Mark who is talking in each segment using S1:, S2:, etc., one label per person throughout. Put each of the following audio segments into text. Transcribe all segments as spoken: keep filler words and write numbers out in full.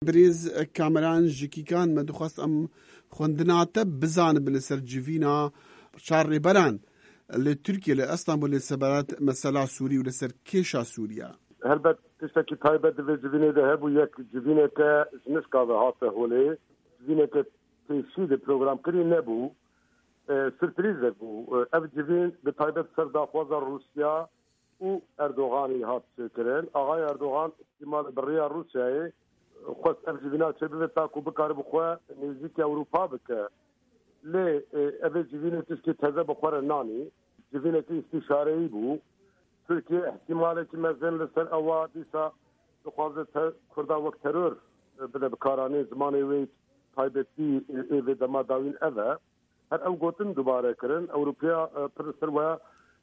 S1: بريز كامران جيكي كان ما دخواست أم خوندناتا بزان بلسر جيفينا شاري بران لتركيا لأسطنبول لسبارات مسألة سوري ولسر كيشا سوريا
S2: هلبت تشتكي تايبة دفي جيفينة ذهب وياك جيفينة كا جنسكا هاته هولي جيفينة كا تيشي دي بروغرام كري نبو سرپریز بو اف جیوین به تایبت سردافوازا روسیا و اردوغانی هات کرن آقای اردوغان احتمال بریا روسیای خواست اف جیوینا چه به تاکو بکار بخوا نزدیک اروپا بکه لی اف جیوین تشکی تزه بخور نانی جیوین که استشارهی بو ترکیه احتمال که مزن لسر اوا دیسا دخوازه کردا وقت ترور بده بکارانی زمانی وی تایبتی ایوی دما داوین اوه هر او گوتن دوباره کرن اوروپیا پرسر و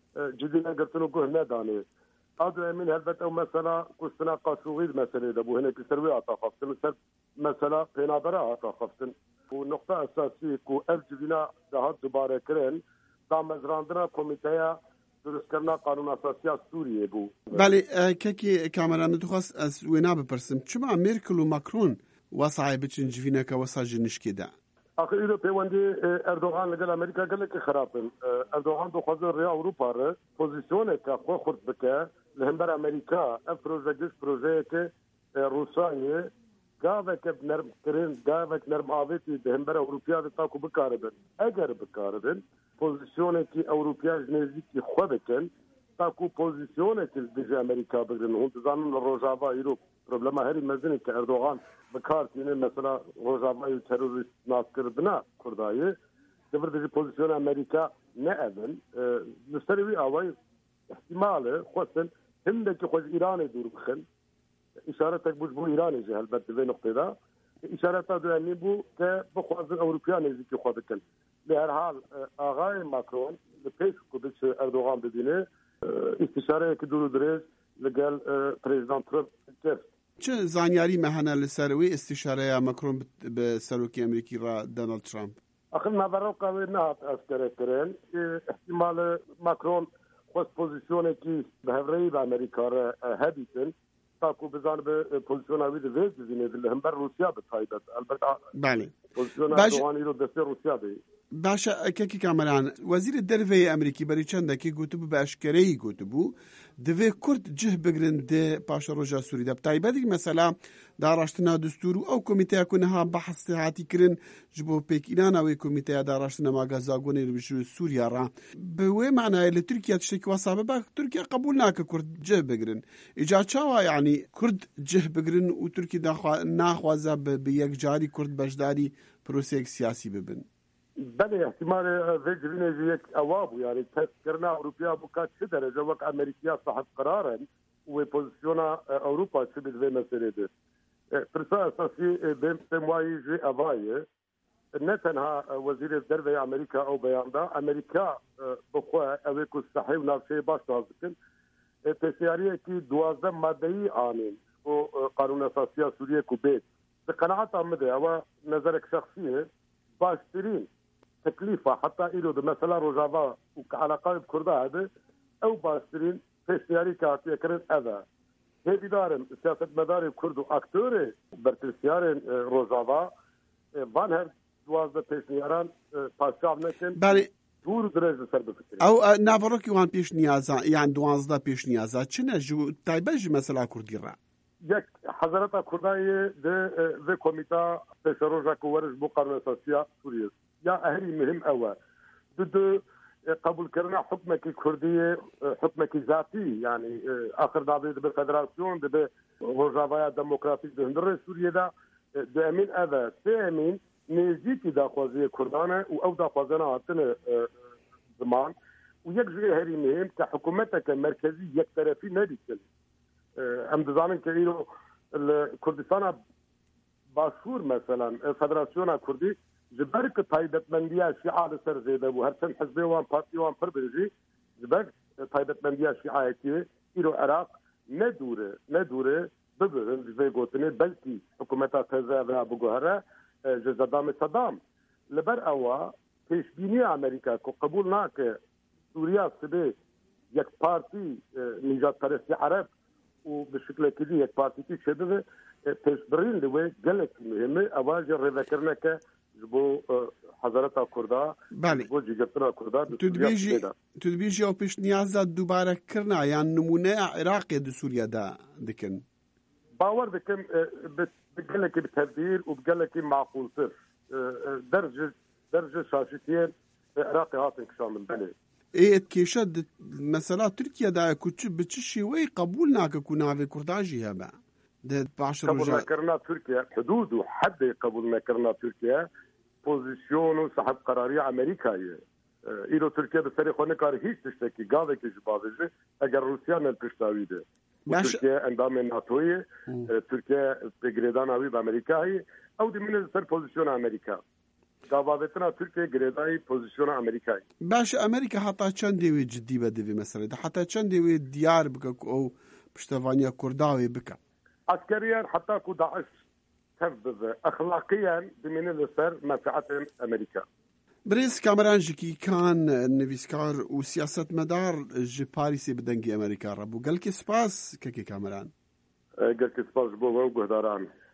S2: جدی نگرتن و گوه ندانه آدو امین هلبت او مثلا کستنا قاسوغید مسئله ده بو هنه که سروی آتا خفتن سر مثلا پینابره آتا خفتن و نقطه اساسی که اف جدینا ده دوباره کرن دا مزراندنا کمیته درست کرنا قانون اساسی سوریه بو.
S1: بله که کامران دخواست از وینا بپرسم چما میرکل و ماکرون واسعی بچن جوینا که واسع جنشکی ده
S2: آخه ایرو پیوندی اردوغان لگل امریکا گله که خرابن اردوغان دو خوازه ریا اروپا ره پوزیسیونه که خو خورد بکه لهمبر امریکا اف پروژه گش پروژه که روسایه گاوه که نرم کرن گاوه که نرم آویتی لهمبر اروپیا ده تاکو بکاربن اگر بکاربن پوزیسیونه که اروپیا جنیزی که خو بکن تاکو پوزیسیونه که دیجه امریکا بگرن هون تزانن روژاوا ایرو problema heri mezini ki Erdoğan bekartine mesela Rojava'yı terörist naskırdına kurdayı devredeci pozisyon Amerika ne evin müsterevi avay ihtimali khosen hindeki khoz İran'ı dur bıkın işaretek bu bu İran'ı elbette ve noktada işareta dönemi bu ki bu khozun Avrupa neziki khobekin her hal ağay Macron le peş kubiç Erdoğan dediğini istişare ki duruduruz لقال بريزيدنت ترامب كيف
S1: چه زانیاری مهنه لسروی استشاره ماکرون به سروکی امریکی را دونالد ترامپ
S2: اخر نظر قوی نهات اسکره کرن احتمال ماکرون خواست پوزیسیونه کی به هفرهی به امریکا را هدیتن تاکو بزن به پوزیسیون اوی ده ویز بزینه دل هم بر روسیا به تایبت البته
S1: بله
S2: پوزیسیون اردوغانی رو دسته روسیا به
S1: باشا كيكي كامران وزير الدرفي امريكي بريچندا كي گوتبو باشكري گوتبو دفي كرد جه بگرن ده باشا روجا سوري ده تايبدي مثلا داراشتنا دستور او كوميتي كونها بحث هاتي كرن جبو بيكينان او كوميتي داراشتنا ما غازاغوني بشو سوريا را بوي معنى اللي تركيا تشتكي وصابه تركيا قبولناك كرد جه بگرن اجا چاوا يعني كرد جه بگرن و تركي ناخوازا بيك جاري كرد بجداري بروسيك سياسي ببن
S2: بله احتمال ويجرين يك اوابو يعني تذكرنا اوروبيا بكات شي درجه وقت امريكا صاحب قرارا وبوزيشنا اوروبا تشبه زي ما سريده فرصه اساسي بين تمواي جي افاي نتنها وزير الدربي امريكا او بيان دا امريكا بخوا اويكو صحيح نفسي باش تازكن تسياريه كي دوازده مادهي انين وقانون اساسي سوريا كوبيت بقناعه عمده او نظرك شخصي باشترين تكلفة حتى إلو ده مثلا روجافا وعلاقات كردا هذا أو باشترين تسياري كاتية كرن أذا هذي دارم سياسة مداري كردو أكتوري برتسيارين روجافا بان هر دوازده تسياران پاسكاب نكن
S1: بله
S2: دور درجة سر بفكرين
S1: أو نافروكي وان بيش نيازا يعني دوازده بيش نيازا چنه جو تايبج مثلا كردي را
S2: یک حضرت کردای ده و کمیته تشروجا کوورج بو قانون اساسی سوریه یا اهلی مهم اول ضد قبول کردن حکمك کردی حکمك ذاتی يعني اخر دابه به فدراسیون به روجاوای دموکراتیک ده هندره سوریه ده ده امین اول سه امین نزدیکی دا خوازی کردانه و او دا خوازنه هاتن زمان و یک جوی هری مهم که حکومتك مرکزی یک طرفی ندیکن ام دزانن که ایرو کردستان باشور مثلا فدراسیون کردی جبر که تایبتمندی شیعه سر زیده بو هر چند حزبی وان پارتی وان پر برجی جبر تایبتمندی شیعه که ایرو عراق ندوره ندوره ببرن جزای گوتنه بلکی حکومتا تزه و بگوهره جزدام صدام لبر اوا پیشبینی امریکا که قبول ناکه سوریا سبه یک پارتی نجات پرستی عرب و بشكل كذي یک پارتی شده پێشبڕین لەوێ gelekî مهمه ئەوا جێ ڕێڤەکردنەکە ji bo hezareta Kurda bo cîgirtina Kurda
S1: tu dibêjî ew pêşniyaza dûbarekirina yan nimûneya Iraqê di Sûriyeda dikin.
S2: Bawer dikim bi gelekî bi tevdîr û bi gelekî maqûltir derc derc şaşîtiyên Iraqê hatin kişandin belê.
S1: Ê kêşa mesela Tirkiyeda ku bi çi şêweyî qebûl nake ku navê Kurda jî hebe.
S2: قبول نکردن ترکیه حدود و حد قبول نکردن ترکیه پوزیسیون و صاحب قراری امریکاییه ایرو ترکیه به سری خونه کار هیچ تشتکی گاوه که جبازه اگر روسیه نل پشتاویده ترکیه اندام ناتویه ترکیه بگریدان آوی به امریکایی او دیمینه سر پوزیسیون امریکا گاوابتنا ترکیه گریدایی پوزیسیون امریکایی
S1: باش امریکا حتی چند دیوی جدی بده مثلا حتی چند دیوی دیار بکه او پشتوانیا کرداوی بکه
S2: عسكريا حتى كو داعش تفذ اخلاقيا بمن السر منفعه امريكا.
S1: بريس كامران جكي كان نفيسكار وسياسة مدار جي باريسي بدنجي امريكا ربو قال كي سباس كي كامران
S2: قال كي سباس بو وجهداران